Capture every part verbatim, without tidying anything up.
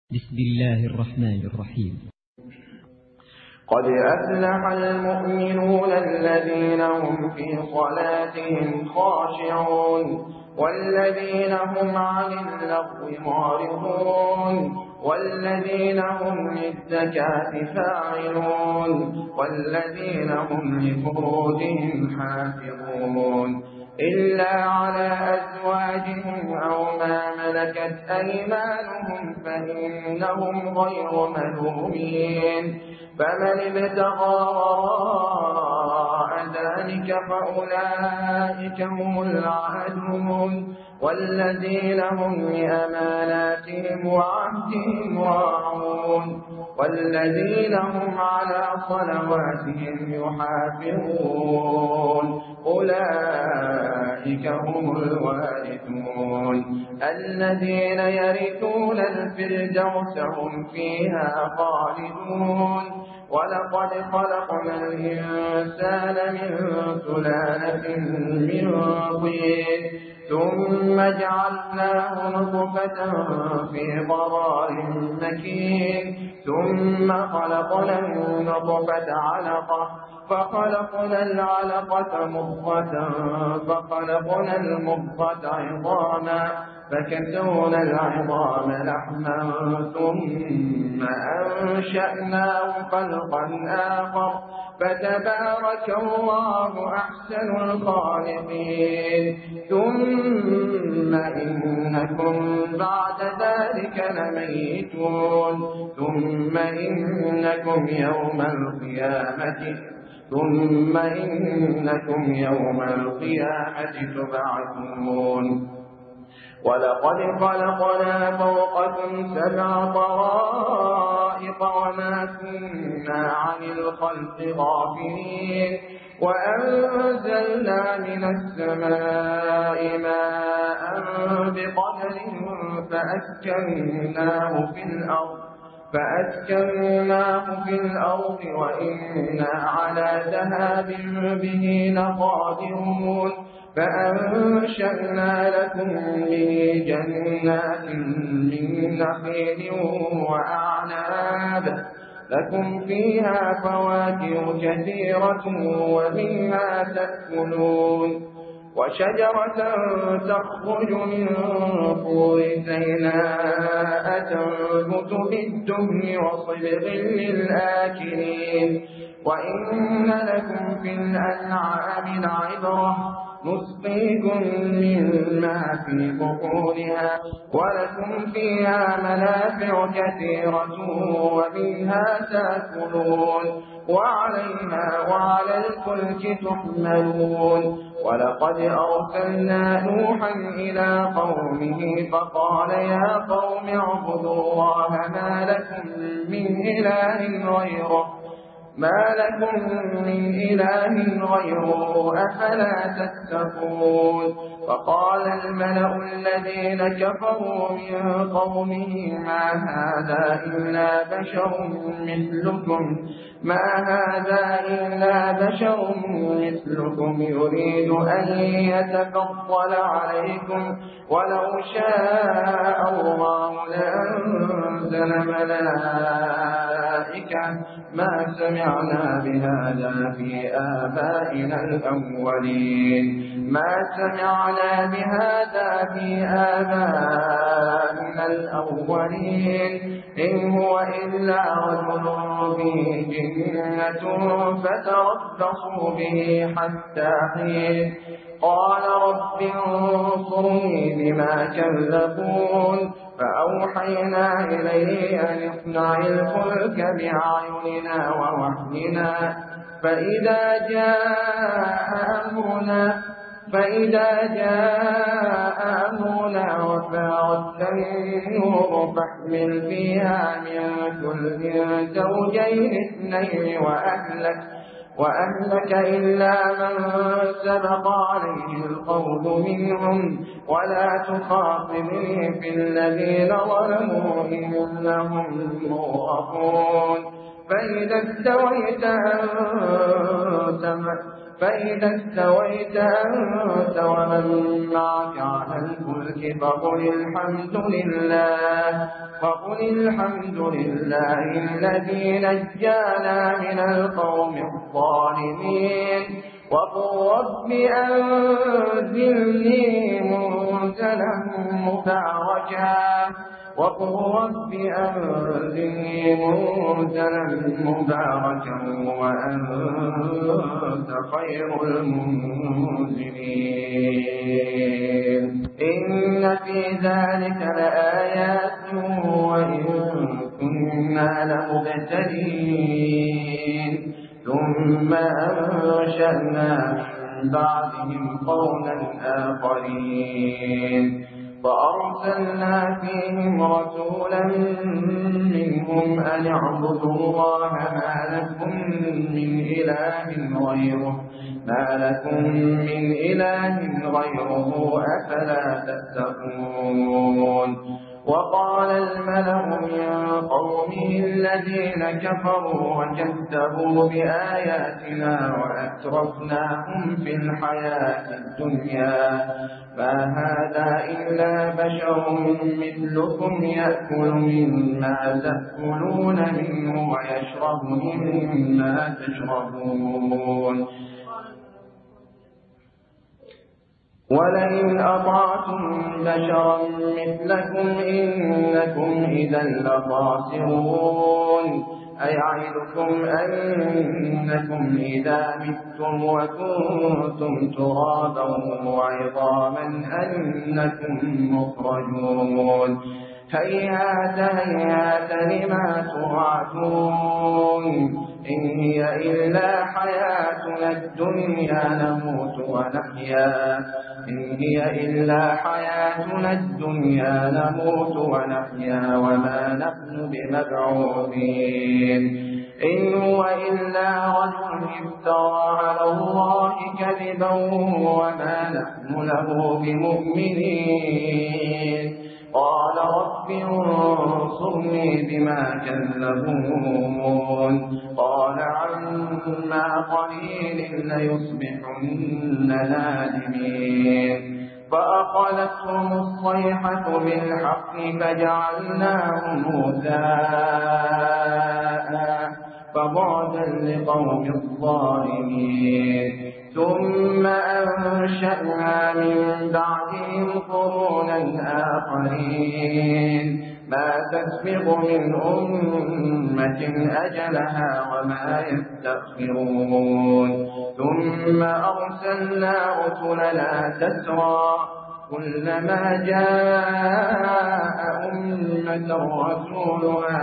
بسم الله الرحمن الرحيم. قد أفلح المؤمنون الذين هم في صلاتهم خاشعون والذين هم عن اللغو معرضون والذين هم للزكاة فاعلون والذين هم لفروجهم حافظون إلا على أزواجهم أو ما ملكت أيمانهم فإنهم غير ملومين. فمن ابتغى وراء ذلك فأولئك هم العادون والذين هم لأماناتهم وعهدهم راعون والذين هم على صلواتهم يحافظون أولئك هم الوارثون الذين يرثون الفردوس هم فيها خالدون. ولقد خلقنا الإنسان من سلالة من طين ثم جعلناه نطفة في قرار مكين ثم خلقنا النطفة علقة فخلقنا العلقة مضغة فخلقنا المضغة عظاما فكسونا العظام لحما ثم أنشأناه خلقا آخر فتبارك الله أحسن الخالقين. ثم إنكم بعد ذلك لميتون ثم إنكم يوم القيامة ثم إنكم يوم القيامة تبعثون. ولقد خلقنا فوقكم سبع طرائق وما كنا عن الخلق غافلين وأنزلنا من السماء ماء بقدر فأسكناه في الأرض فأسكناه في الأرض وإنا على ذهاب به لقادرون. فأنشأنا لكم به جنات من نخيل وأعناب لكم فيها فواكه كثيرة ومنها تأكلون وشجرة تخرج من طور سيناء تنبت بالدهن وصبغ للآكلين. وإن لكم في الأنعام لعبرة نسقيكم مما في بطونها ولكم فيها منافع كثيرة ومنها تأكلون وعليها وعلى الفلك تحملون. ولقد أرسلنا نوحا إلى قومه فقال يا قوم اعبدوا الله ما لكم من إله غيره ما لكم من إله غيره أفلا تتقون. فقال الملأ الذين كفروا من قومه ما هذا إلا بشر مثلكم ما هذا إلا بشر مثلكم يريد أن يتفضل عليكم ولو شاء الله لأنزل ملائكة ما سمعنا بهذا في آبائنا الأولين ما سمعنا بهذا في آبائنا الأولين إن هو إلا رجل به جنة فتربصوا به حتى حين. قال رب انصرني بما كذبون فأوحينا إليه أن اصنع الفلك بأعيننا ووحينا فإذا جاء أمرنا فإذا جاء أمرنا وفارت النور فاحمل فيها من كل زوجين اثنين وأهلك وأهلك إلا من سبق عليه القول منهم ولا تخاطبني في الذين ظلموا إنهم مغرقون. فإذا استويت أنت فإذا استويت أنت ومن معك على الفلك فقل الحمد لله فقل الحمد لله الذي نجانا من القوم الظالمين وقل رب أنزلني منزلا مباركا وقل رب أنزلني منزلا مباركا وأنت خير المنزلين إن في ذلك لآيات وإن كنا لمبتلين ثم أنشأنا من بعدهم قوما آخرين فأرسلنا فيهم رسولا منهم أن اعبدوا الله ما لكم من إله غيره ما لكم من إله غيره أفلا تتقون وقال الملأ من قومه الذين كفروا وكذبوا بآياتنا وأترفناهم في الحياة الدنيا ما هذا إلا بشر مثلكم يأكل مما تأكلون منه ويشرب مما تشربون ولئن أطعتم بشرا مثلكم إنكم إذا لخاسرون أيعدكم أنكم إذا متم وكنتم ترابا وعظاما أنكم مخرجون هيهات هيهات لما توعدون إن هي إلا حياتنا الدنيا نموت ونحيا إن هي إلا حياتنا الدنيا نموت ونحيا وما نحن بمبعوثين إن هو إلا رجل افترى على الله كذبا وما نحن له بمؤمنين قال رب انصرني بما كذبون قال عما قليل ليصبحن نادمين فأخذتهم الصيحة بالحق فجعلناهم غثاء فبعدا لقوم الظالمين ثم أنشأنا من بعدهم قرونا آخرين ما تسبق من أمة أجلها وما يستأخرون ثم أرسلنا رسلنا تترى كلما جاء أمة رسولها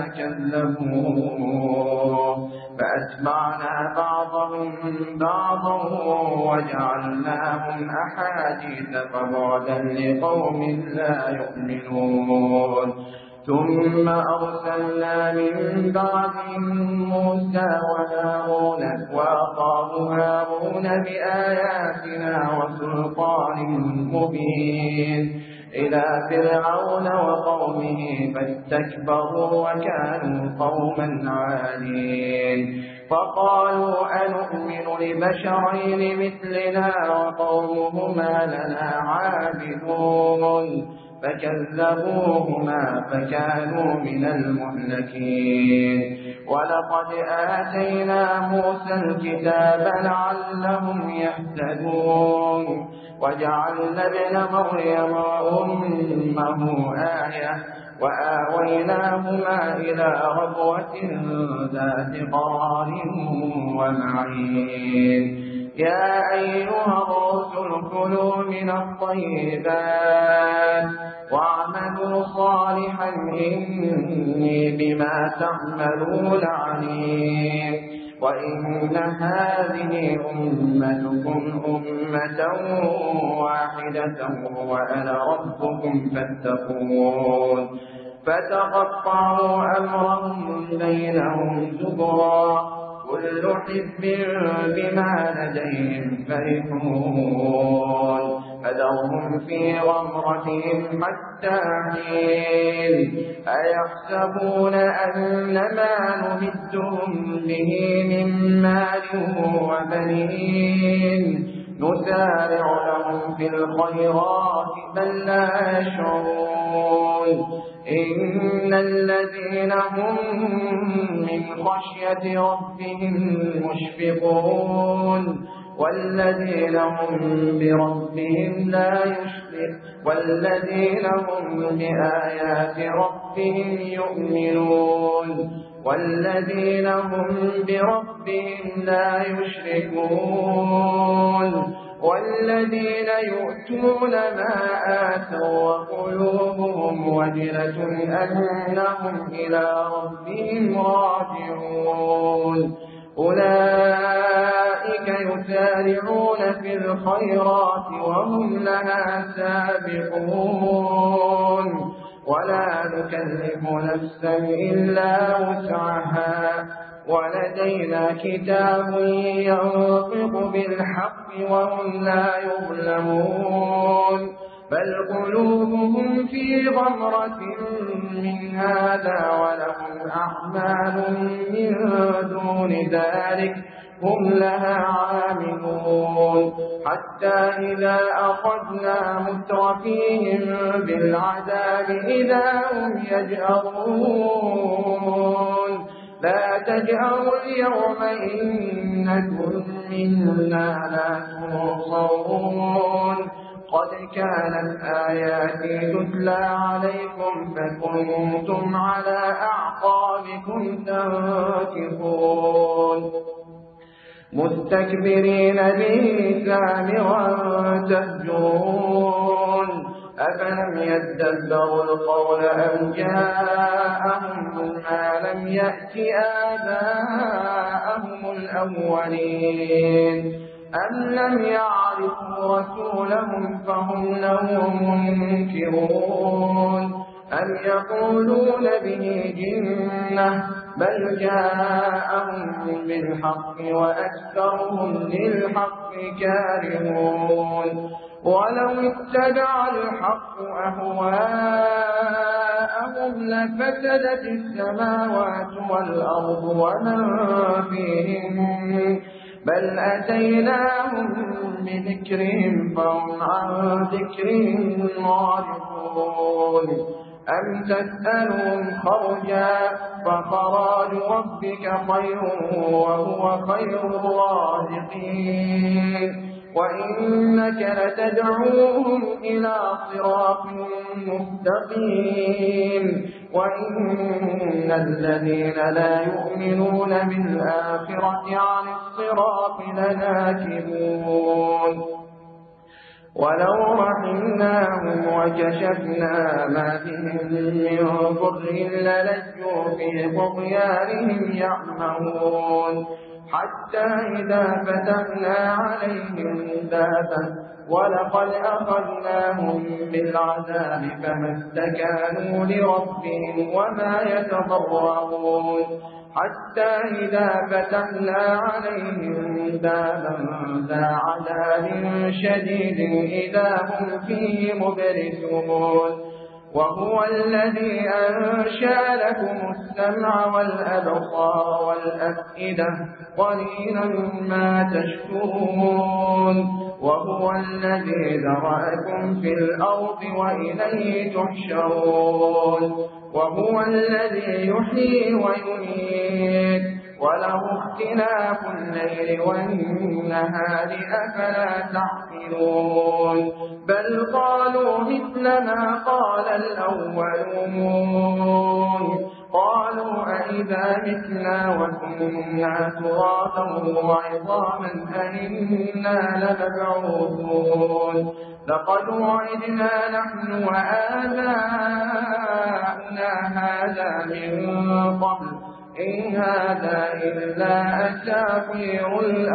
كذبوه فأتبعنا بعضهم بعضا وجعلناهم أحاديث فبعدا لقوم لا يؤمنون ثم أرسلنا من بعدهم موسى وهارون وأخاه هارون بآياتنا وسلطان مبين إلى فرعون وقومه فاستكبروا وكانوا قوما عالين فقالوا أنؤمن لبشرين مثلنا وقومهما لنا عابدون فكذبوهما فكانوا من المهلكين ولقد آتينا موسى الكتاب لعلهم يهتدون وجعلنا ابن مريم وأمه آية وآويناهما إلى ربوة ذات قرار ومعين يا أيها الرسل كلوا من الطيبات واعملوا صالحا إني بما تعملون عليم وإن هذه أمتكم أمة واحدة وأنا ربكم فاتقون فتقطعوا أمرهم بينهم زبرا كل حزب بما لديهم فرحون فذرهم في غمرتهم حتى حين أيحسبون أن ما نمدهم به من مال وبنين نسارع لهم في الخيرات بل لا يشعرون إن الذين هم من خشية ربهم مشفقون والذين هم بربهم لا يشركون والذين هم بآيات ربهم يؤمنون والذين هم بربهم لا يشركون والذين يؤتون ما آتوا وقلوبهم وجلة أنهم إلى ربهم راجعون أولئك يسارعون في الخيرات وهم لها سابقون ولا نكلف نفسا إلا وسعها ولدينا كتاب ينطق بالحق وهم لا يظلمون بل قلوبهم في غمرة من هذا ولهم أعمال من دون ذلك هم لها عاملون حتى إذا أخذنا مترفيهم بالعذاب إذا هم يجأرون لا تجأروا اليوم إنكم منا لا تنصرون قد كانت آياتي تتلى عليكم فكنتم على أعقابكم تنكصون مستكبرين به سامرا تهجرون أفلم يدبروا القول أم جاءهم ما لم يأت آباءهم الأولين أم لم يعرفوا رسولهم فهم له منكرون أم يقولون به جنة بل جاءهم بالحق وأكثرهم للحق كارهون ولو اتبع الحق أهواءهم لفسدت السماوات والأرض ومن فيهن بل أتيناهم بذكرهم فهم عن ذكرهم معرضون أم تسألهم خرجا فخراج ربك خير وهو خير الرازقين وإنك لتدعوهم إلى صراط مستقيم وإن الذين لا يؤمنون بالآخرة عن الصراط لناكبون ولو رحمناهم وكشفنا ما بهم من ضر للجوا في طغيانهم يعمهون حتى إذا فتحنا عليهم بابا ولقد أخذناهم بالعذاب فما استكانوا لربهم وما يتضرعون حتى إذا فتحنا عليهم بابا ذا عذاب شديد إذا هم فيه مبلسون وهو الذي أنشأ لكم السمع والأبصار والأفئدة قليلا ما تشكرون وهو الذي ذرأكم في الأرض وإليه تحشرون وهو الذي يحيي ويميت وله اختلاف الليل والنهار أفلا تعقلون بل قالوا مثل ما قال الأولون قالوا أئذا متنا وكنا ترابا وعظاما أئنا لمبعوثون لقد وعدنا نحن وآباؤنا هذا من قبل إن هذا إلا أساطير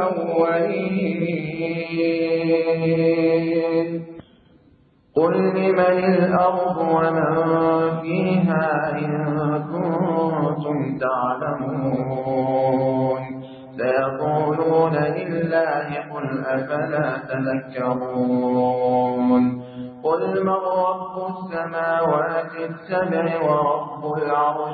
الأولين قل لمن الأرض ومن فيها إن كنتم تعلمون سيقولون سيقولون لله قل أفلا تذكرون قل من رب السماوات السبع ورب العرش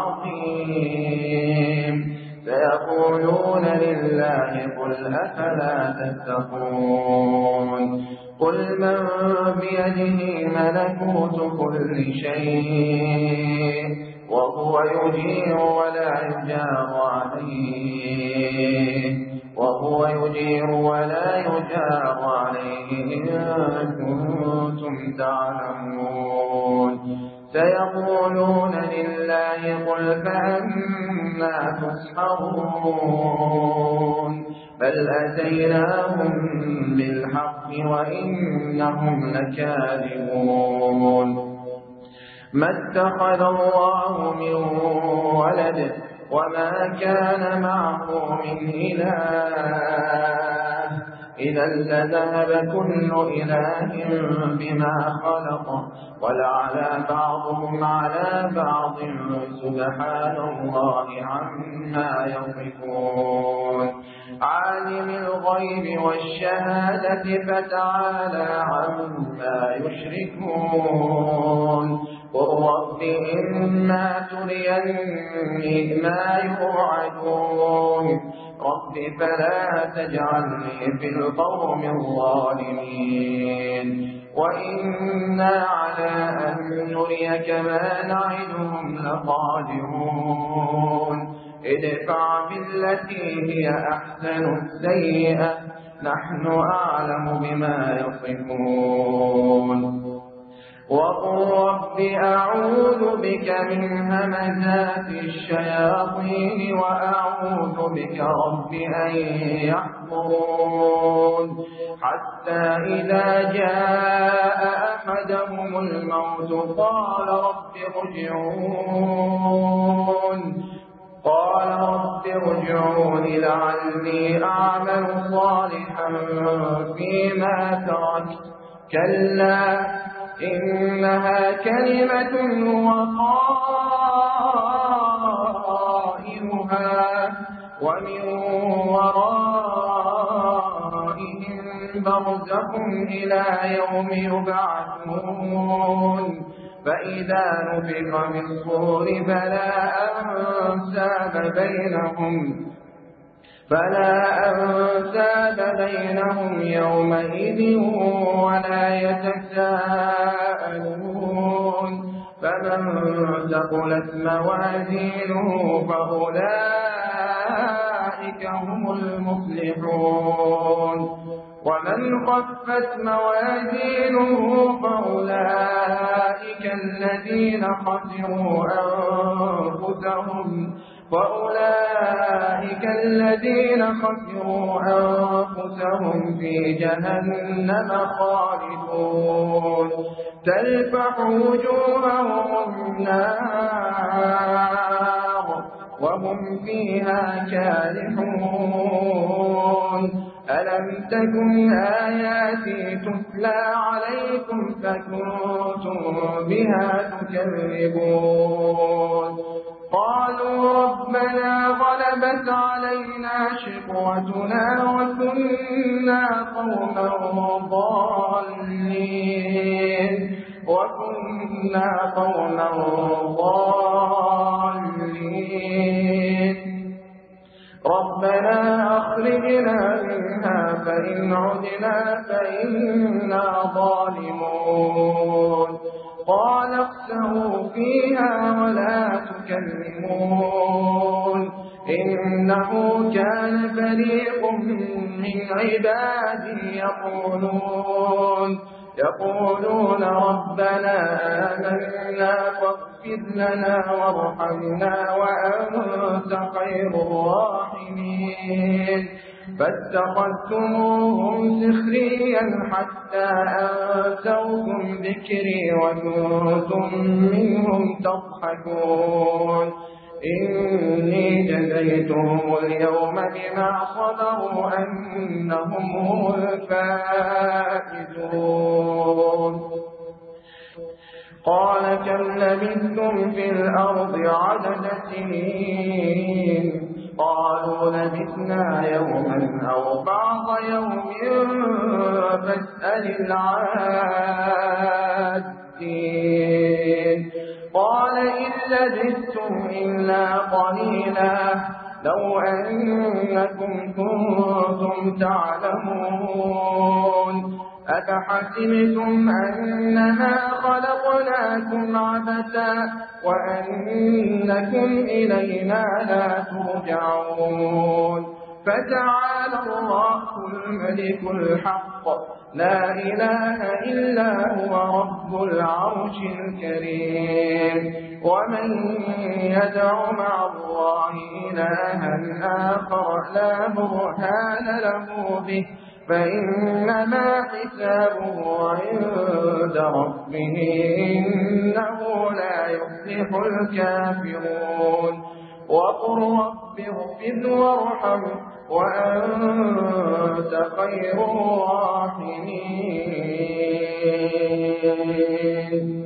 العظيم سيقولون لله قل أفلا تتقون قل من بيده ملكوت كل شيء وهو يجير ولا يجار عليه وهو يجير ولا يجار عليه إن كنتم تعلمون سيقولون لله قل فأنا تسحرون بل أتيناهم بالحق وإنهم لكاذبون ما اتخذ الله من ولد وما كان معه من إله إذا لذهب كل إله بما خلق ولعلى بعضهم على بعض سبحان الله عما يصفون عالم الغيب والشهادة فتعالى عما يشركون قل رب إما تريني ما يوعدون رب فلا تجعلني في القوم الظالمين وإنا على أن نريك ما نعدهم لقادرون ادفع بالتي هي أحسن السيئة نحن أعلم بما يصفون وقل رب أعوذ بك من همزات الشياطين وأعوذ بك رب أن يحضرون حتى إذا جاء أحدهم الموت قال رب ارجعون قال رب ارجعون لعلي أعمل صالحا فيما تركت كلا إنها كلمة هو قائلها ومن ورائهم برزخ إلى يوم يبعثون فإذا نفخ في الصور فلا أنساب بينهم فلا أنساب بينهم يومئذ ولا يتساءلون فمن ثقلت موازينه فأولئك هم المفلحون ومن خفت موازينه فأولئك الذين خسروا أنفسهم فأولئك الذين خسروا أنفسهم في جهنم خالدون تلفح وجوههم النار وهم فيها كالحون ألم تكن آياتي تتلى عليكم فكنتم بها تكذبون قالوا ربنا غلبت علينا شقوتنا وكنا قوما ضالين وكنا قوما ضالين ربنا أخرجنا منها فإن عدنا فإنا ظالمون قال اخسئوا فيها ولا تكلمون إنه كان فريق من عبادي يقولون يقولون ربنا آمنا فاغفر لنا وارحمنا وأنت خير الراحمين فاتخذتموهم سخريا حتى أنسوكم ذكري وكنتم منهم تضحكون إني جزيتهم اليوم بما صبروا أنهم هم الفائزون قال كم لبثتم في الأرض عدد سنين قالوا لبثنا يوما أو بعض يوم فاسأل العادين قال إن لبثتم إلا قليلا لو أنكم كنتم تعلمون أفحسبتم أنما خلقناكم عبثا وأنكم إلينا لا ترجعون فتعالى الله الملك الحق لا إله إلا هو رب العرش الكريم ومن يدع مع الله إلها آخر لا برهان له به فإنما حسابه عند ربه إنه لا يفلح الكافرون وقل رب اغفر وارحم وأنت خير الراحمين